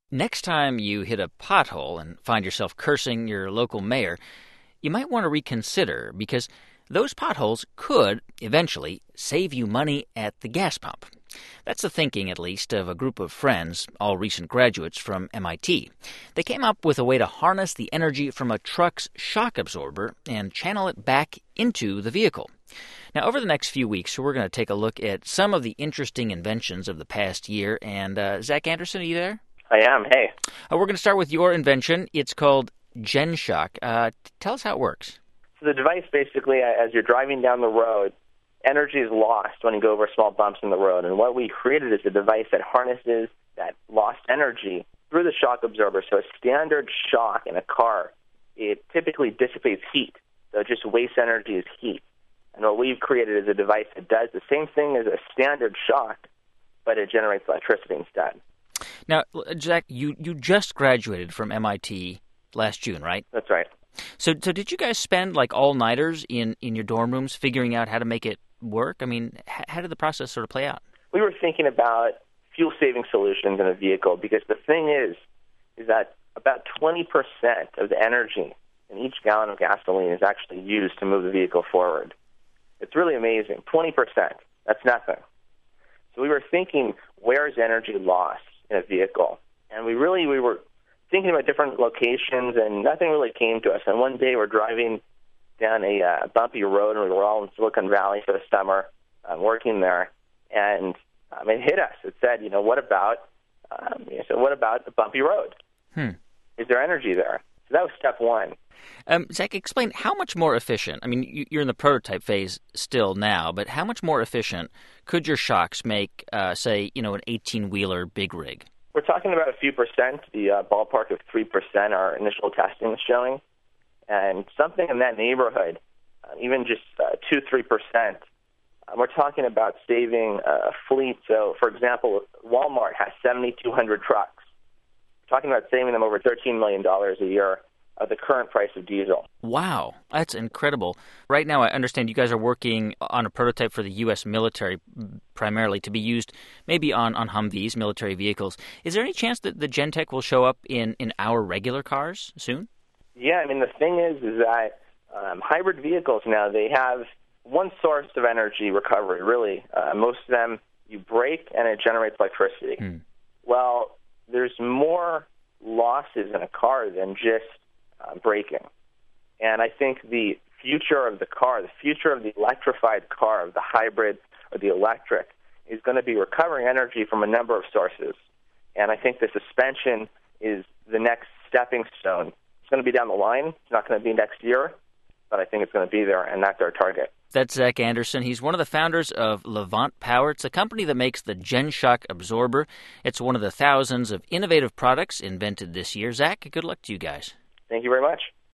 Next time you hit a pothole and find yourself cursing your local mayor, you might want to reconsider because those potholes could, eventually, save you money at the gas pump. That's the thinking, at least, of a group of friends, all recent graduates from MIT. They came up with a way to harness the energy from a truck's shock absorber and channel it back into the vehicle. Now, over the next few weeks, we're going to take a look at some of the interesting inventions of the past year. And Zach Anderson, are you there? I am. Hey. We're going to start with your invention. It's called GenShock. Tell us how it works. So the device basically, as you're driving down the road, energy is lost when you go over small bumps in the road. And what we created is a device that harnesses that lost energy through the shock absorber. So a standard shock in a car, it typically dissipates heat. So it just wastes energy as heat. And what we've created is a device that does the same thing as a standard shock, but it generates electricity instead. Now, Zach, you just graduated from MIT last June, right? That's right. So did you guys spend like all-nighters in your dorm rooms figuring out how to make it work? I mean, how did the process sort of play out? We were thinking about fuel-saving solutions in a vehicle because the thing is that about 20% of the energy in each gallon of gasoline is actually used to move the vehicle forward. It's really amazing. 20%. That's nothing. So we were thinking, where is energy lost in a vehicle? And we were thinking about different locations, and nothing really came to us. And one day we're driving down a bumpy road, and we were all in Silicon Valley for the summer, working there, and it hit us. It said, what about a bumpy road? Is there energy there? So that was step one. Zach, explain how much more efficient, I mean, you're in the prototype phase still now, but how much more efficient could your shocks make, say, an 18-wheeler big rig? We're talking about a few percent, the ballpark of 3% our initial testing is showing, and something in that neighborhood, even just 2-3%. We're talking about saving a fleet. So, for example, Walmart has 7,200 trucks. We're talking about saving them over $13 million a year of the current price of diesel. Wow, that's incredible. Right now, I understand you guys are working on a prototype for the U.S. military, primarily to be used maybe on Humvees, military vehicles. Is there any chance that the GenTech will show up in our regular cars soon? Yeah, I mean, the thing is that hybrid vehicles now, they have one source of energy recovery, really. Most of them, you brake and it generates electricity. Well, there's more losses in a car than just braking. And I think the future of the car, the future of the electrified car, of the hybrid or the electric, is going to be recovering energy from a number of sources. And I think the suspension is the next stepping stone. It's going to be down the line. It's not going to be next year, but I think it's going to be there, and that's our target. That's Zach Anderson. He's one of the founders of Levant Power. It's a company that makes the GenShock absorber. It's one of the thousands of innovative products invented this year. Zach, good luck to you guys. Thank you very much.